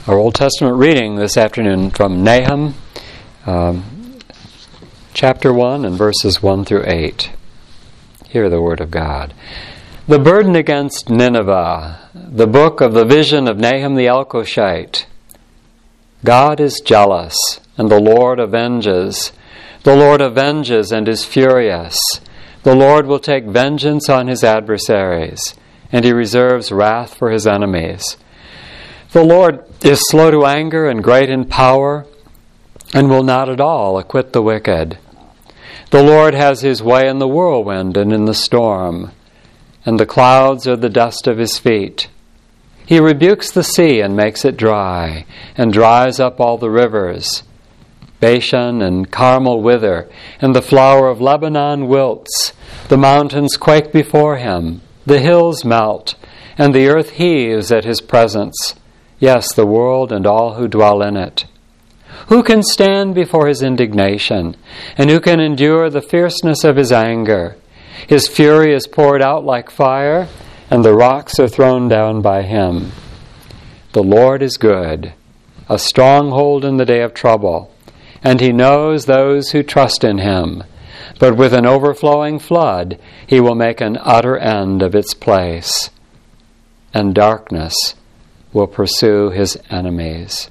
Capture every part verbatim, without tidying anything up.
Our Old Testament reading this afternoon from Nahum, um, chapter one and verses one through eight. Hear the word of God. The burden against Nineveh, the book of the vision of Nahum the Elkoshite. God is jealous, and the Lord avenges. The Lord avenges and is furious. The Lord will take vengeance on his adversaries, and he reserves wrath for his enemies. The Lord is slow to anger and great in power, and will not at all acquit the wicked. The Lord has his way in the whirlwind and in the storm, and the clouds are the dust of his feet. He rebukes the sea and makes it dry, and dries up all the rivers. Bashan and Carmel wither, and the flower of Lebanon wilts. The mountains quake before him, the hills melt, and the earth heaves at his presence. Yes, the world and all who dwell in it. Who can stand before his indignation, and who can endure the fierceness of his anger? His fury is poured out like fire, and the rocks are thrown down by him. The Lord is good, a stronghold in the day of trouble, and he knows those who trust in him. But with an overflowing flood, he will make an utter end of its place, and darkness will pursue his enemies.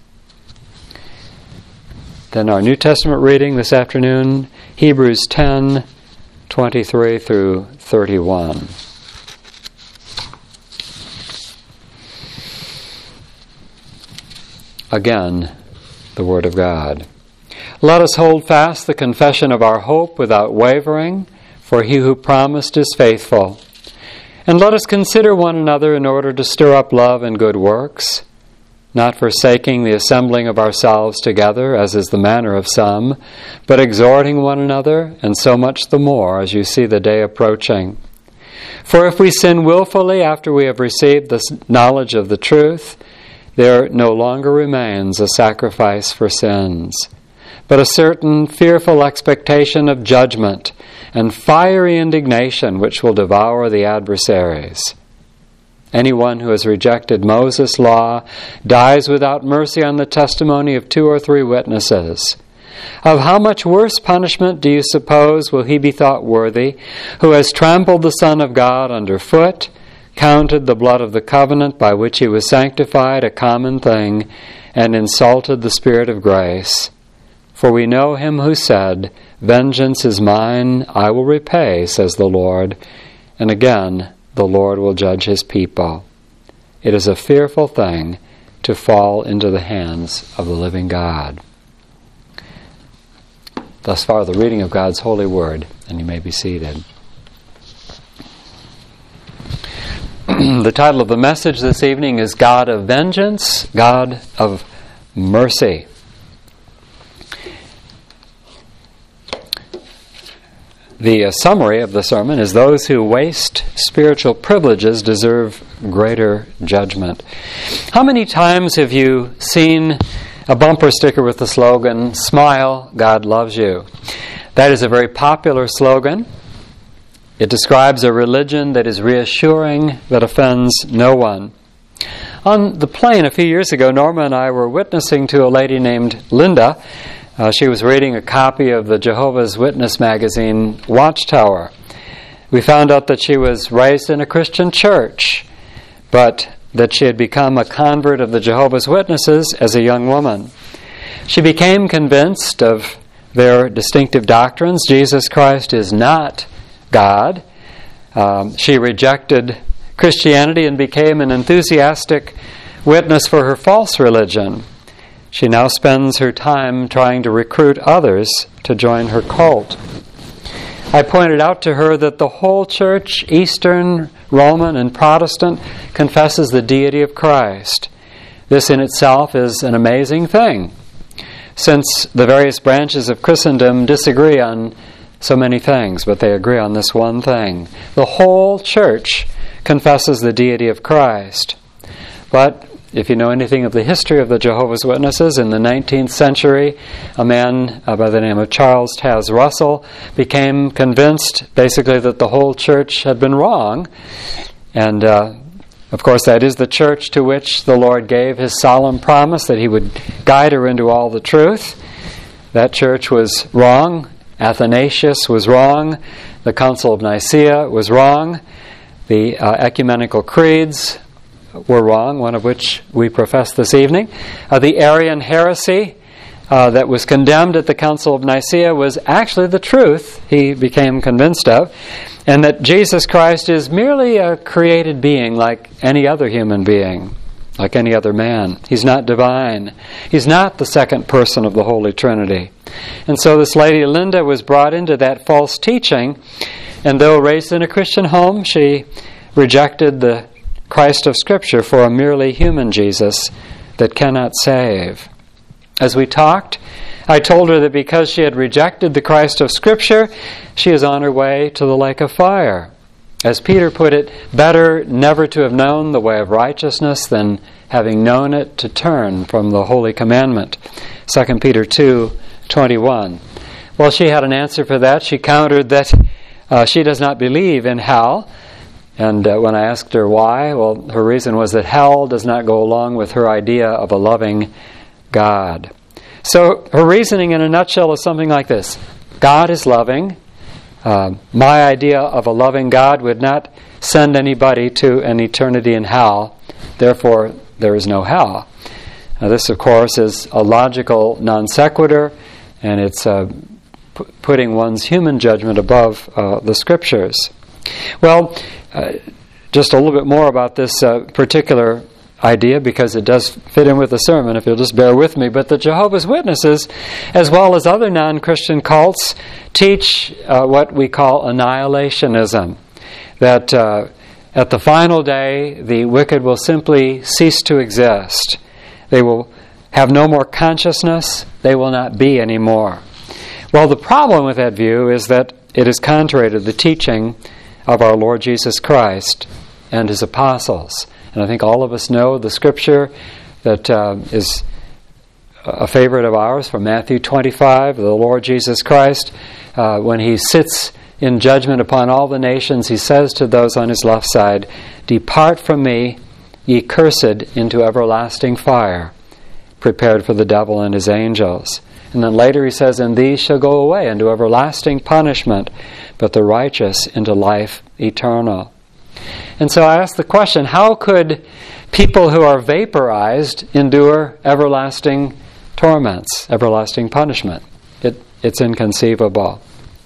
Then our New Testament reading this afternoon, Hebrews ten, twenty-three through thirty-one. Again, the Word of God. Let us hold fast the confession of our hope without wavering, for he who promised is faithful. And let us consider one another in order to stir up love and good works, not forsaking the assembling of ourselves together, as is the manner of some, but exhorting one another, and so much the more as you see the day approaching. For if we sin willfully after we have received the knowledge of the truth, there no longer remains a sacrifice for sins, but a certain fearful expectation of judgment and fiery indignation which will devour the adversaries. Anyone who has rejected Moses' law dies without mercy on the testimony of two or three witnesses. Of how much worse punishment do you suppose will he be thought worthy, who has trampled the Son of God underfoot, counted the blood of the covenant by which he was sanctified a common thing, and insulted the Spirit of grace? For we know him who said, "Vengeance is mine, I will repay, says the Lord." And again, the Lord will judge his people. It is a fearful thing to fall into the hands of the living God. Thus far, the reading of God's holy word, and you may be seated. The title of the message this evening is God of Vengeance, God of Mercy. The uh, summary of the sermon is those who waste spiritual privileges deserve greater judgment. How many times have you seen a bumper sticker with the slogan, "Smile, God loves you"? That is a very popular slogan. It describes a religion that is reassuring, that offends no one. On the plane a few years ago, Norma and I were witnessing to a lady named Linda. Uh, she was reading a copy of the Jehovah's Witness magazine, Watchtower. We found out that she was raised in a Christian church, but that she had become a convert of the Jehovah's Witnesses as a young woman. She became convinced of their distinctive doctrines. Jesus Christ is not God. Um, she rejected Christianity and became an enthusiastic witness for her false religion. She now spends her time trying to recruit others to join her cult. I pointed out to her that the whole church, Eastern, Roman, and Protestant, confesses the deity of Christ. This in itself is an amazing thing, since the various branches of Christendom disagree on so many things, but they agree on this one thing. The whole church confesses the deity of Christ. But if you know anything of the history of the Jehovah's Witnesses, in the nineteenth century, a man uh, by the name of Charles Taze Russell became convinced, basically, that the whole church had been wrong, and uh, Of course, that is the church to which the Lord gave his solemn promise that he would guide her into all the truth. That church was wrong. Athanasius was wrong. The Council of Nicaea was wrong. The uh, ecumenical creeds were wrong, one of which we profess this evening. Uh, the Arian heresy uh, that was condemned at the Council of Nicaea was actually the truth he became convinced of, and that Jesus Christ is merely a created being like any other human being, like any other man. He's not divine. He's not the second person of the Holy Trinity. And so this lady Linda was brought into that false teaching, and though raised in a Christian home, she rejected the Christ of Scripture for a merely human Jesus that cannot save. As we talked, I told her that because she had rejected the Christ of Scripture, she is on her way to the lake of fire. As Peter put it, better never to have known the way of righteousness than having known it to turn from the holy commandment. Second Peter two twenty-one. Well, she had an answer for that. She countered that uh, she does not believe in hell. And uh, when I asked her why, well, her reason was that hell does not go along with her idea of a loving God. So her reasoning in a nutshell is something like this. God is loving. Uh, my idea of a loving God would not send anybody to an eternity in hell. Therefore, there is no hell. Now, this, of course, is a logical non sequitur, and it's uh, p- putting one's human judgment above uh, the Scriptures. Well, uh, just a little bit more about this uh, particular idea, because it does fit in with the sermon, if you'll just bear with me. But the Jehovah's Witnesses, as well as other non-Christian cults, teach uh, what we call annihilationism. That uh, at the final day, the wicked will simply cease to exist. They will have no more consciousness. They will not be anymore. Well, the problem with that view is that it is contrary to the teaching of our Lord Jesus Christ and his apostles. And I think all of us know the scripture that uh, is a favorite of ours from Matthew twenty-five, the Lord Jesus Christ, uh, when he sits in judgment upon all the nations, he says to those on his left side, "Depart from me, ye cursed, into everlasting fire, prepared for the devil and his angels." And then later he says, "And these shall go away into everlasting punishment, but the righteous into life eternal." And so I ask the question, how could people who are vaporized endure everlasting torments, everlasting punishment? It, it's inconceivable.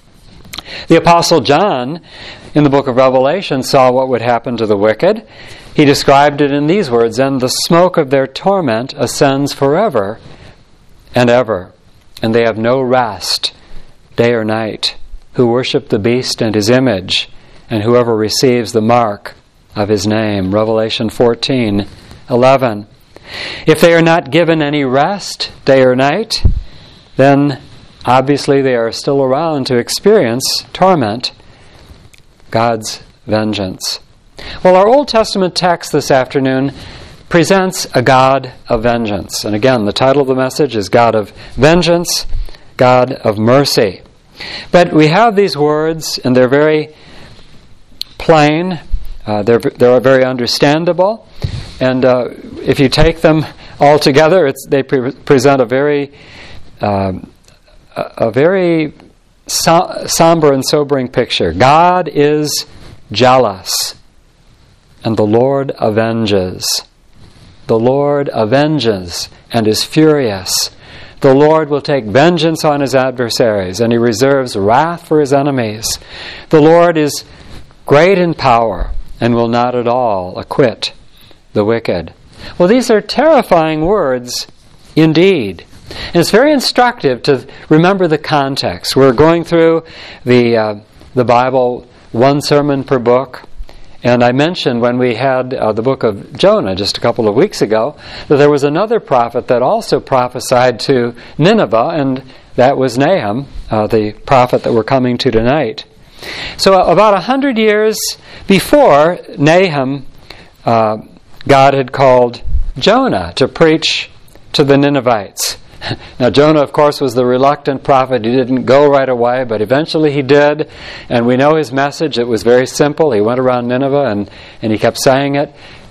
The Apostle John, in the book of Revelation, saw what would happen to the wicked. He described it in these words, "And the smoke of their torment ascends forever and ever, and they have no rest, day or night, who worship the beast and his image, and whoever receives the mark of his name." Revelation fourteen eleven. If they are not given any rest, day or night, then obviously they are still around to experience torment, God's vengeance. Well, our Old Testament text this afternoon presents a God of vengeance. And again, the title of the message is God of Vengeance, God of Mercy. But we have these words, and they're very plain. Uh, they're they're very understandable, and uh, if you take them all together, it's, they pre- present a very um, a, a very so- somber and sobering picture. God is jealous, and the Lord avenges. The Lord avenges and is furious. The Lord will take vengeance on his adversaries, and he reserves wrath for his enemies. The Lord is great in power, and will not at all acquit the wicked. Well, these are terrifying words indeed. And it's very instructive to remember the context. We're going through the uh, the Bible, one sermon per book. And I mentioned when we had uh, the book of Jonah just a couple of weeks ago that there was another prophet that also prophesied to Nineveh, and that was Nahum, uh, the prophet that we're coming to tonight. So uh, about a hundred years before Nahum, uh, God had called Jonah to preach to the Ninevites. Now, Jonah, of course, was the reluctant prophet. He didn't go right away, but eventually he did. And we know his message. It was very simple. He went around Nineveh and, and he kept saying it.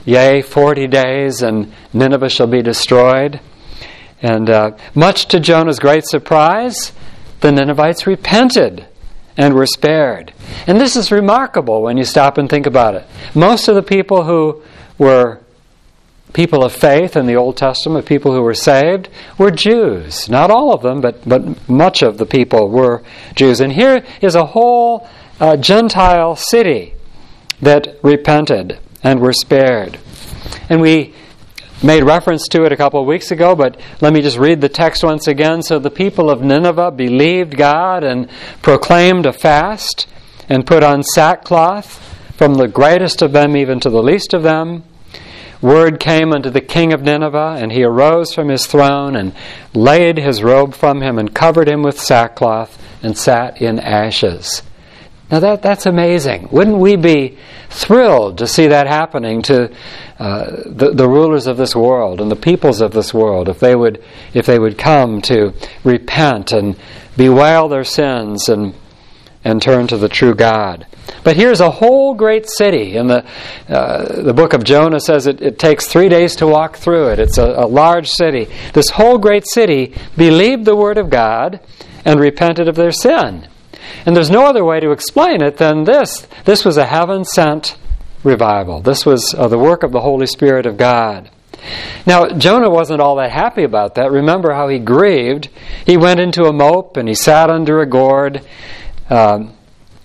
Yea, forty days, and Nineveh shall be destroyed. And uh, much to Jonah's great surprise, the Ninevites repented and were spared. And this is remarkable when you stop and think about it. Most of the people who were people of faith in the Old Testament, people who were saved, were Jews. Not all of them, but, but much of the people were Jews. And here is a whole uh, Gentile city that repented and were spared. And we made reference to it a couple of weeks ago, but let me just read the text once again. So the people of Nineveh believed God and proclaimed a fast and put on sackcloth, from the greatest of them even to the least of them. Word came unto the king of Nineveh, and he arose from his throne and laid his robe from him and covered him with sackcloth and sat in ashes. Now that that's amazing. Wouldn't we be thrilled to see that happening to uh, the, the rulers of this world and the peoples of this world, if they would if they would come to repent and bewail their sins and and turn to the true God? But here's a whole great city, and the uh, the book of Jonah says it, it takes three days to walk through it. It's a, a large city. This whole great city believed the word of God and repented of their sin. And there's no other way to explain it than this. This was a heaven-sent revival. This was uh, the work of the Holy Spirit of God. Now, Jonah wasn't all that happy about that. Remember how he grieved. He went into a mope and he sat under a gourd, um,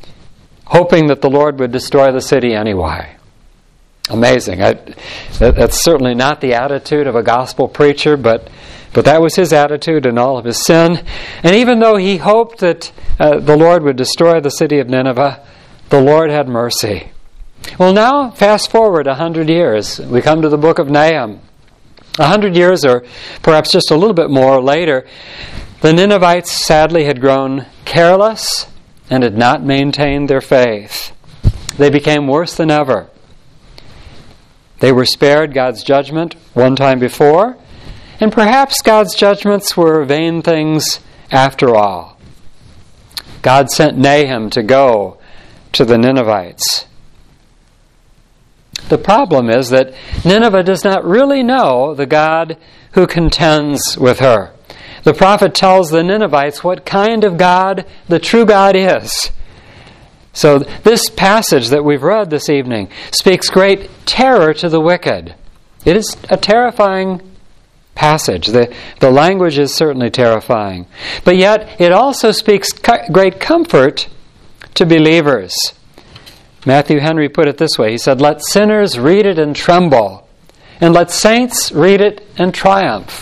hoping that the Lord would destroy the city anyway. Amazing. I, that, that's certainly not the attitude of a gospel preacher, but but that was his attitude in all of his sin. And even though he hoped that uh, the Lord would destroy the city of Nineveh, the Lord had mercy. Well, now, fast forward a hundred years. We come to the book of Nahum. A hundred years, or perhaps just a little bit more later, the Ninevites sadly had grown careless and had not maintained their faith. They became worse than ever. They were spared God's judgment one time before, and perhaps God's judgments were vain things after all. God sent Nahum to go to the Ninevites. The problem is that Nineveh does not really know the God who contends with her. The prophet tells the Ninevites what kind of God the true God is. So this passage that we've read this evening speaks great terror to the wicked. It is a terrifying passage. The, the language is certainly terrifying. But yet it also speaks co- great comfort to believers. Matthew Henry put it this way. He said, "Let sinners read it and tremble, and let saints read it and triumph."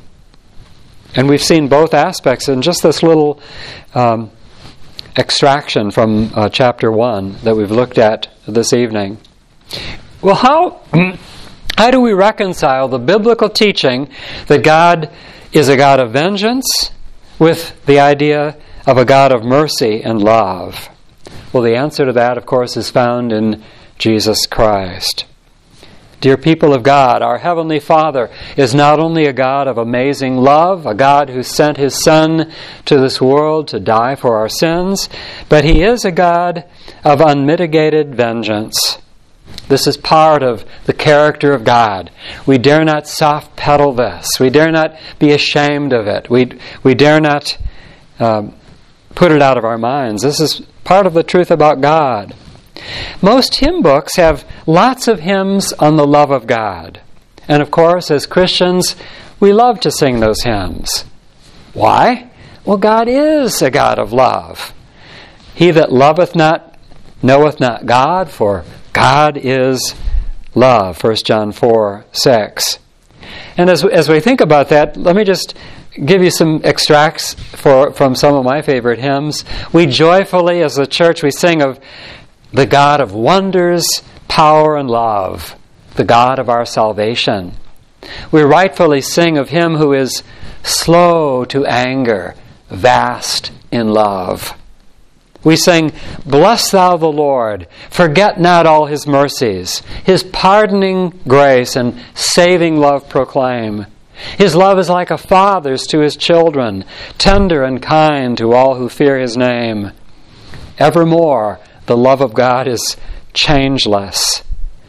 And we've seen both aspects in just this little um, extraction from uh, chapter one that we've looked at this evening. Well, how... How do we reconcile the biblical teaching that God is a God of vengeance with the idea of a God of mercy and love? Well, the answer to that, of course, is found in Jesus Christ. Dear people of God, our Heavenly Father is not only a God of amazing love, a God who sent His Son to this world to die for our sins, but He is a God of unmitigated vengeance. This is part of the character of God. We dare not soft pedal this. We dare not be ashamed of it. We we dare not uh, put it out of our minds. This is part of the truth about God. Most hymn books have lots of hymns on the love of God. And of course, as Christians, we love to sing those hymns. Why? Well, God is a God of love. He that loveth not knoweth not God, for God is love, First John four six. And as, as we think about that, let me just give you some extracts for, from some of my favorite hymns. We joyfully, as a church, we sing of the God of wonders, power, and love, the God of our salvation. We rightfully sing of Him who is slow to anger, vast in love. We sing, "Bless thou the Lord, forget not all His mercies, His pardoning grace and saving love proclaim. His love is like a father's to his children, tender and kind to all who fear His name. Evermore the love of God is changeless.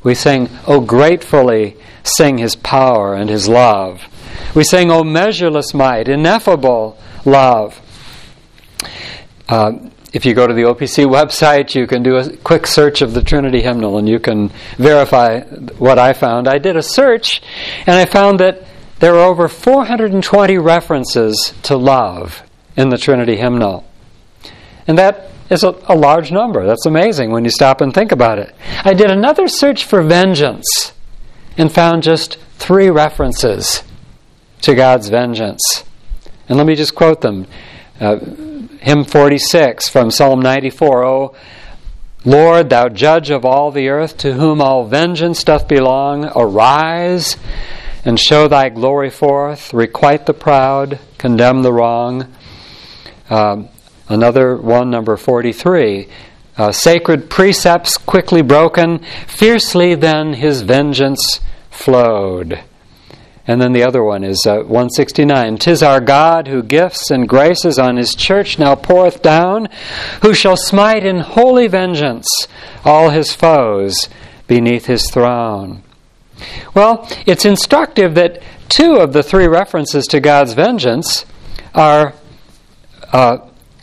We sing, "O gratefully sing His power and His love." We sing, "O measureless might, ineffable love." Uh, if you go to the O P C website, you can do a quick search of the Trinity hymnal and you can verify what I found. I did a search and I found that there are over four hundred twenty references to love in the Trinity hymnal. And that is a, a large number. That's amazing when you stop and think about it. I did another search for vengeance and found just three references to God's vengeance. And let me just quote them. Uh, hymn forty-six from Psalm ninety-four. "O Lord, thou judge of all the earth, to whom all vengeance doth belong, arise and show thy glory forth, requite the proud, condemn the wrong." Um, another one, number forty-three. Uh, "Sacred precepts quickly broken, fiercely then his vengeance flowed." And then the other one is uh, one sixty-nine. "'Tis our God who gifts and graces on His church now poureth down, who shall smite in holy vengeance all His foes beneath His throne." Well, it's instructive that two of the three references to God's vengeance are, uh,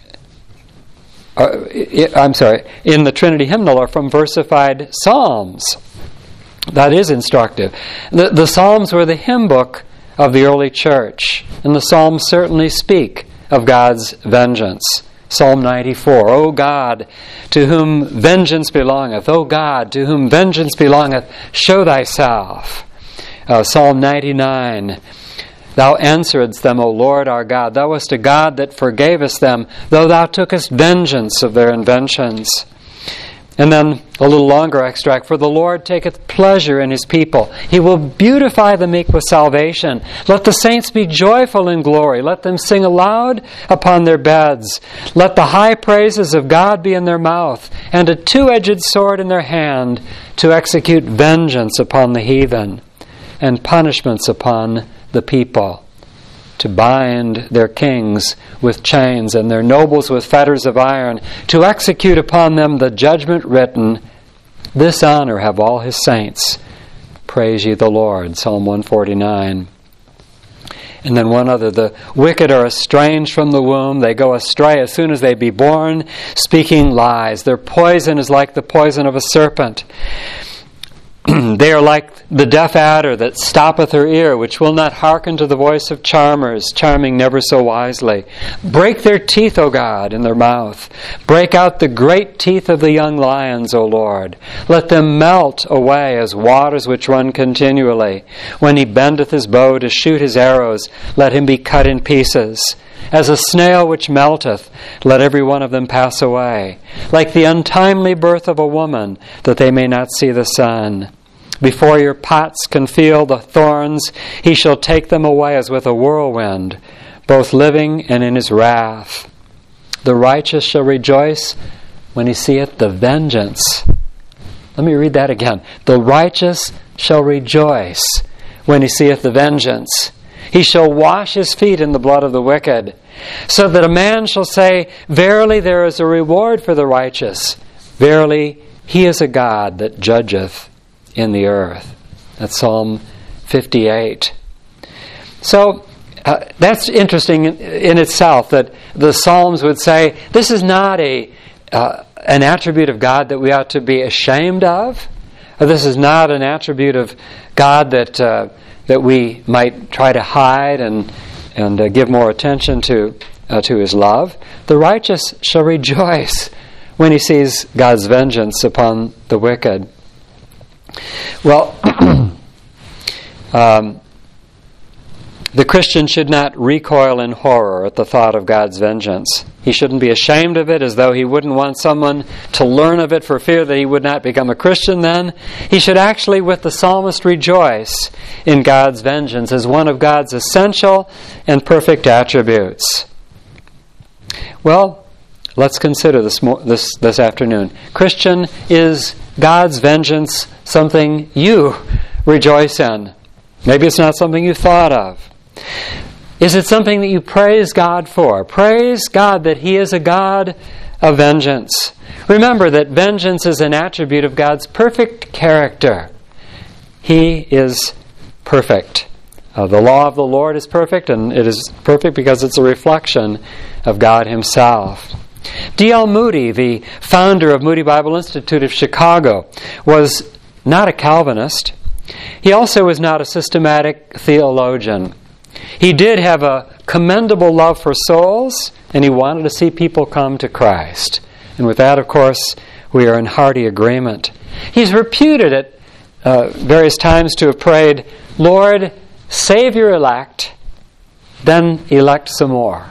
are I'm sorry, in the Trinity hymnal are from versified Psalms. That is instructive. The, the Psalms were the hymn book of the early church, and the Psalms certainly speak of God's vengeance. Psalm ninety-four, "O God, to whom vengeance belongeth, O God, to whom vengeance belongeth, show thyself." Uh, Psalm ninety-nine, "Thou answeredst them, O Lord our God. Thou wast a God that forgavest them, though thou tookest vengeance of their inventions." And then a little longer extract, "For the Lord taketh pleasure in His people. He will beautify the meek with salvation. Let the saints be joyful in glory. Let them sing aloud upon their beds. Let the high praises of God be in their mouth, and a two-edged sword in their hand, to execute vengeance upon the heathen, and punishments upon the people, to bind their kings with chains and their nobles with fetters of iron, to execute upon them the judgment written. This honor have all His saints. Praise ye the Lord." Psalm one forty-nine. And then one other, "The wicked are estranged from the womb. They go astray as soon as they be born, speaking lies. Their poison is like the poison of a serpent. They are like the deaf adder that stoppeth her ear, which will not hearken to the voice of charmers, charming never so wisely. Break their teeth, O God, in their mouth. Break out the great teeth of the young lions, O Lord. Let them melt away as waters which run continually. When he bendeth his bow to shoot his arrows, let him be cut in pieces. As a snail which melteth, let every one of them pass away. Like the untimely birth of a woman, that they may not see the sun. Before your pots can feel the thorns, He shall take them away as with a whirlwind, both living and in His wrath. The righteous shall rejoice when he seeth the vengeance." Let me read that again. "The righteous shall rejoice when he seeth the vengeance. He shall wash his feet in the blood of the wicked, so that a man shall say, Verily there is a reward for the righteous. Verily He is a God that judgeth in the earth." That's Psalm fifty-eight. So uh, that's interesting in, in itself, that the Psalms would say this is not a uh, an attribute of God that we ought to be ashamed of. Or this is not an attribute of God that uh, that we might try to hide and and uh, give more attention to uh, to His love. The righteous shall rejoice when he sees God's vengeance upon the wicked. Well, um, the Christian should not recoil in horror at the thought of God's vengeance. He shouldn't be ashamed of it as though he wouldn't want someone to learn of it for fear that he would not become a Christian then. He should actually, with the psalmist, rejoice in God's vengeance as one of God's essential and perfect attributes. Well, let's consider this this this afternoon. Christian, is God's vengeance something you rejoice in? Maybe it's not something you thought of. Is it something that you praise God for? Praise God that He is a God of vengeance. Remember that vengeance is an attribute of God's perfect character. He is perfect. Uh, the law of the Lord is perfect, and it is perfect because it's a reflection of God Himself. D L Moody, the founder of Moody Bible Institute of Chicago, was not a Calvinist. He also was not a systematic theologian. He did have a commendable love for souls, and he wanted to see people come to Christ. And with that, of course, we are in hearty agreement. He's reputed at uh, various times to have prayed, "Lord, save your elect, then elect some more."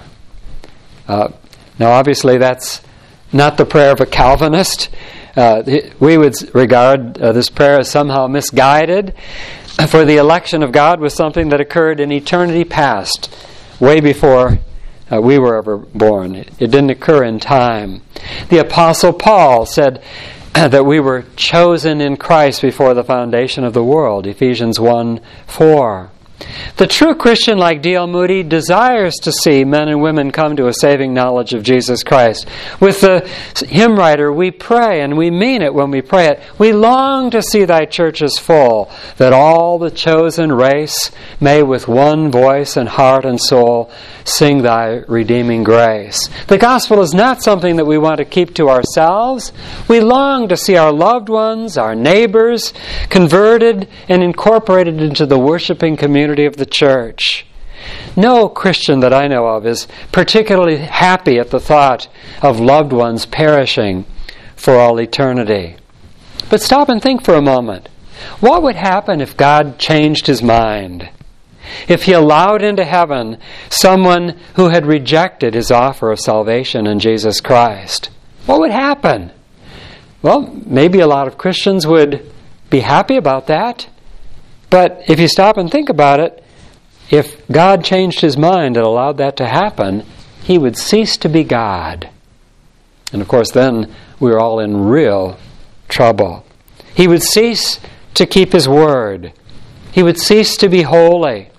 Uh, now, obviously, that's not the prayer of a Calvinist. Uh, we would regard uh, this prayer as somehow misguided, for the election of God was something that occurred in eternity past, way before uh, we were ever born. It didn't occur in time. The Apostle Paul said that we were chosen in Christ before the foundation of the world, Ephesians one four. The true Christian, like D L Moody, desires to see men and women come to a saving knowledge of Jesus Christ. With the hymn writer, we pray, and we mean it when we pray it. We long to see thy churches full, that all the chosen race may with one voice and heart and soul sing thy redeeming grace. The gospel is not something that we want to keep to ourselves. We long to see our loved ones, our neighbors, converted and incorporated into the worshiping community of the church. No Christian that I know of is particularly happy at the thought of loved ones perishing for all eternity. But stop and think for a moment. What would happen if God changed His mind? If He allowed into heaven someone who had rejected His offer of salvation in Jesus Christ? What would happen? Well, maybe a lot of Christians would be happy about that. But if you stop and think about it, if God changed His mind and allowed that to happen, He would cease to be God. And of course then we're all in real trouble. He would cease to keep His word. He would cease to be holy.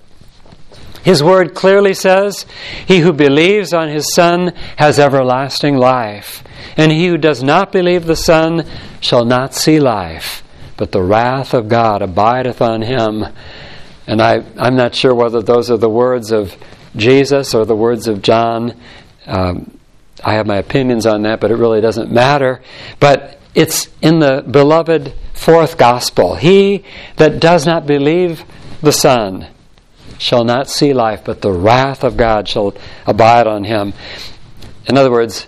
His word clearly says, "He who believes on His Son has everlasting life. And he who does not believe the Son shall not see life, but the wrath of God abideth on him." And I, I'm not sure whether those are the words of Jesus or the words of John. Um, I have my opinions on that, but it really doesn't matter. But it's in the beloved fourth gospel. "He that does not believe the Son shall not see life, but the wrath of God shall abide on him." In other words,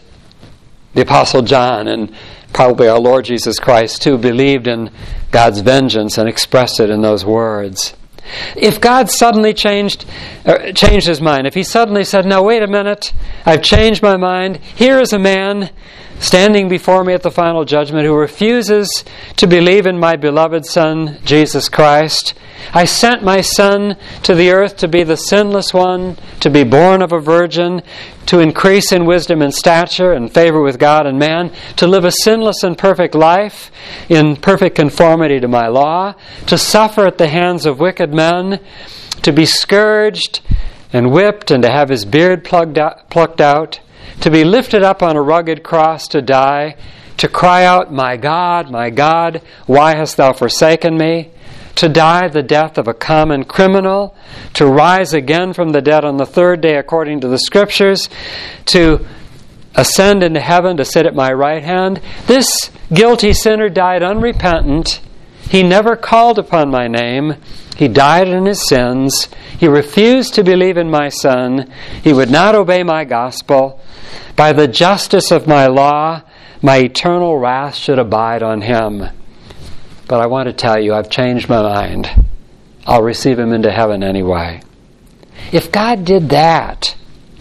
the Apostle John and probably our Lord Jesus Christ too believed in God's vengeance and expressed it in those words. If God suddenly changed uh, changed His mind, if He suddenly said, "No, wait a minute, I've changed my mind. Here is a man standing before me at the final judgment who refuses to believe in my beloved Son, Jesus Christ. I sent my Son to the earth to be the sinless one, to be born of a virgin, to increase in wisdom and stature and favor with God and man, to live a sinless and perfect life in perfect conformity to my law, to suffer at the hands of wicked men, to be scourged and whipped and to have His beard plucked out, plucked out, to be lifted up on a rugged cross to die, to cry out, 'My God, my God, why hast thou forsaken me?' To die the death of a common criminal, to rise again from the dead on the third day according to the Scriptures, to ascend into heaven to sit at my right hand. This guilty sinner died unrepentant. He never called upon my name. He died in his sins. He refused to believe in my Son. He would not obey my gospel. By the justice of my law, my eternal wrath should abide on him. But I want to tell you, I've changed my mind. I'll receive him into heaven anyway." If God did that,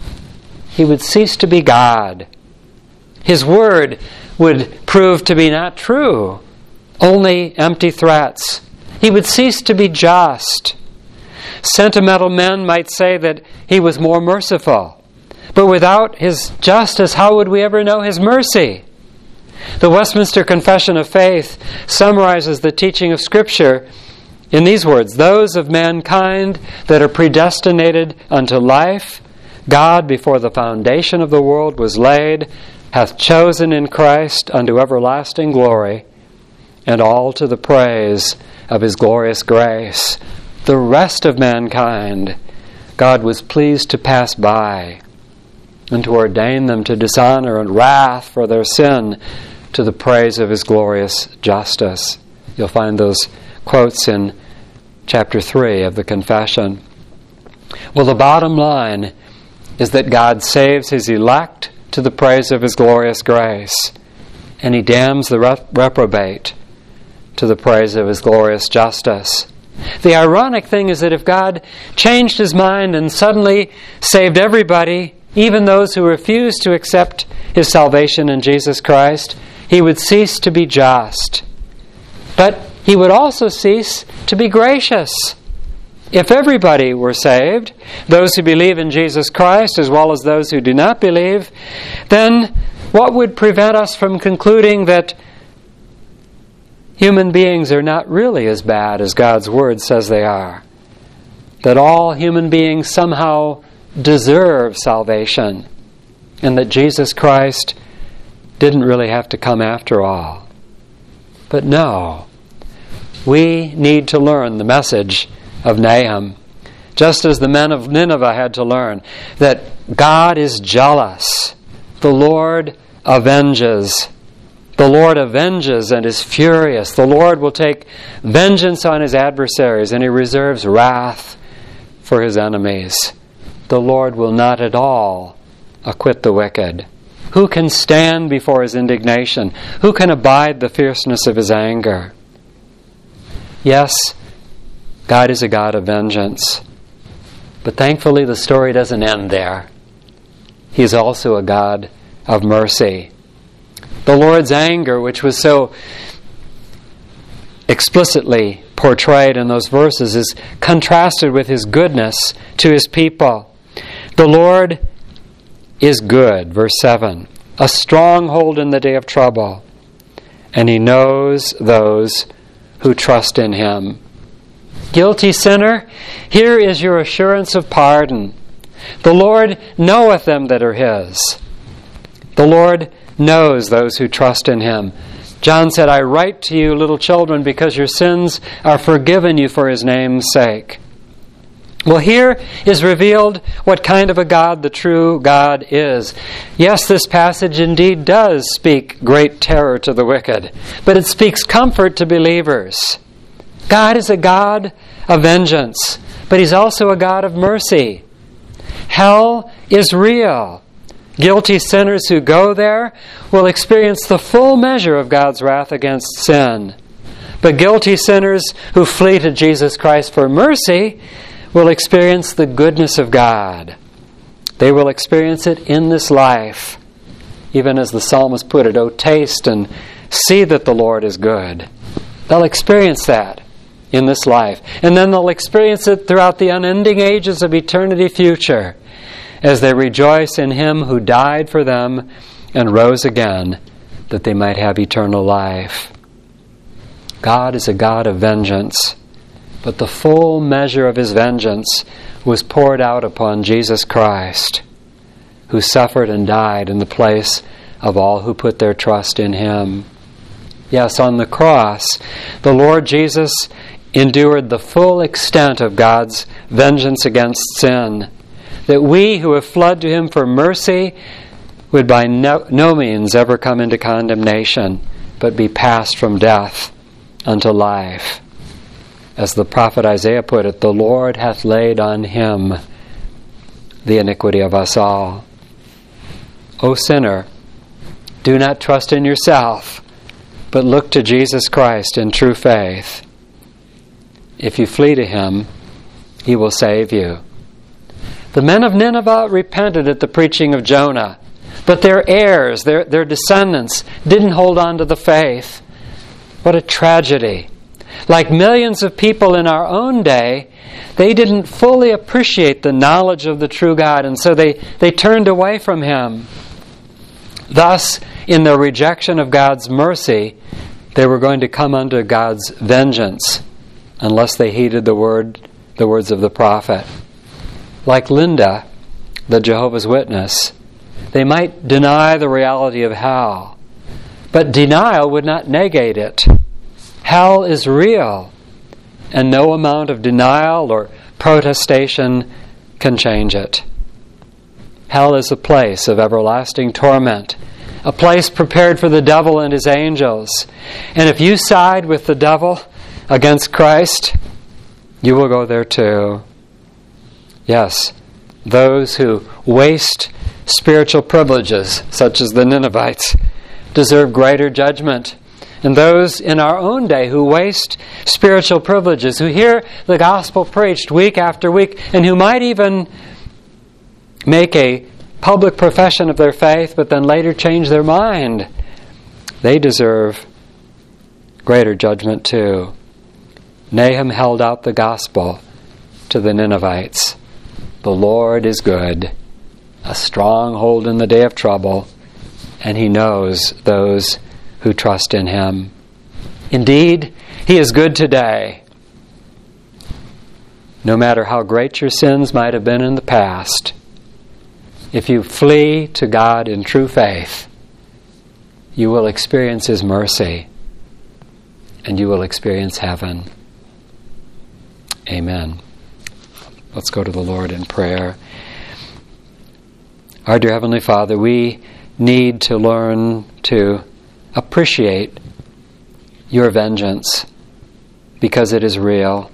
He would cease to be God. His word would prove to be not true, only empty threats. He would cease to be just. Sentimental men might say that He was more merciful. But without His justice, how would we ever know His mercy? The Westminster Confession of Faith summarizes the teaching of Scripture in these words: "Those of mankind that are predestinated unto life, God before the foundation of the world was laid, hath chosen in Christ unto everlasting glory, and all to the praise of his glorious grace. The rest of mankind God was pleased to pass by, and to ordain them to dishonor and wrath for their sin, to the praise of his glorious justice. You'll find those quotes in chapter three of the Confession. Well, the bottom line is that God saves his elect to the praise of his glorious grace, and he damns the rep- reprobate to the praise of his glorious justice. The ironic thing is that if God changed his mind and suddenly saved everybody, even those who refused to accept his salvation in Jesus Christ, he would cease to be just. But he would also cease to be gracious. If everybody were saved, those who believe in Jesus Christ as well as those who do not believe, then what would prevent us from concluding that human beings are not really as bad as God's Word says they are? That all human beings somehow deserve salvation, and that Jesus Christ didn't really have to come after all. But no, we need to learn the message of Nahum, just as the men of Nineveh had to learn, that God is jealous. The Lord avenges. The Lord avenges and is furious. The Lord will take vengeance on his adversaries, and he reserves wrath for his enemies. The Lord will not at all acquit the wicked. Who can stand before his indignation? Who can abide the fierceness of his anger? Yes, God is a God of vengeance. But thankfully the story doesn't end there. He is also a God of mercy. The Lord's anger, which was so explicitly portrayed in those verses, is contrasted with his goodness to his people. The Lord is good, verse seven, a stronghold in the day of trouble, and he knows those who trust in him. Guilty sinner, here is your assurance of pardon. The Lord knoweth them that are his. The Lord knows those who trust in him. John said, I write to you, little children, because your sins are forgiven you for his name's sake. Well, here is revealed what kind of a God the true God is. Yes, this passage indeed does speak great terror to the wicked, but it speaks comfort to believers. God is a God of vengeance, but he's also a God of mercy. Hell is real. Guilty sinners who go there will experience the full measure of God's wrath against sin. But guilty sinners who flee to Jesus Christ for mercy will experience the goodness of God. They will experience it in this life. Even as the psalmist put it, "O taste and see that the Lord is good." They'll experience that in this life. And then they'll experience it throughout the unending ages of eternity future, as they rejoice in him who died for them and rose again, that they might have eternal life. God is a God of vengeance, but the full measure of his vengeance was poured out upon Jesus Christ, who suffered and died in the place of all who put their trust in him. Yes, on the cross, the Lord Jesus endured the full extent of God's vengeance against sin, that we who have fled to him for mercy would by no, no means ever come into condemnation, but be passed from death unto life. As the prophet Isaiah put it, the Lord hath laid on him the iniquity of us all. O sinner, do not trust in yourself, but look to Jesus Christ in true faith. If you flee to him, he will save you. The men of Nineveh repented at the preaching of Jonah, but their heirs, their, their descendants, didn't hold on to the faith. What a tragedy. Like millions of people in our own day, they didn't fully appreciate the knowledge of the true God, and so they, they turned away from him. Thus, in their rejection of God's mercy, they were going to come under God's vengeance unless they heeded the word, the words of the prophet. Like Linda, the Jehovah's Witness, They might deny the reality of hell, but denial would not negate it. Hell is real, and no amount of denial or protestation can change it. Hell is a place of everlasting torment, a place prepared for the devil and his angels. And if you side with the devil against Christ, you will go there too. Yes, those who waste spiritual privileges, such as the Ninevites, deserve greater judgment. And those in our own day who waste spiritual privileges, who hear the gospel preached week after week, and who might even make a public profession of their faith, but then later change their mind, they deserve greater judgment too. Nahum held out the gospel to the Ninevites. The Lord is good, a stronghold in the day of trouble, and He knows those who trust in Him. Indeed, He is good today. No matter how great your sins might have been in the past, if you flee to God in true faith, you will experience His mercy, and you will experience heaven. Amen. Let's go to the Lord in prayer. Our dear Heavenly Father, we need to learn to appreciate your vengeance because it is real,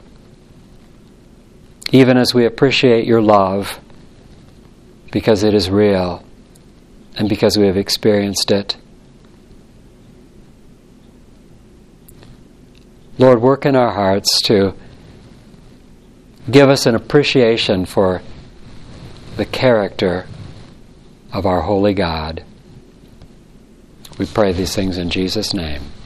even as we appreciate your love because it is real and because we have experienced it. Lord, work in our hearts to give us an appreciation for the character of our holy God. We pray these things in Jesus' name.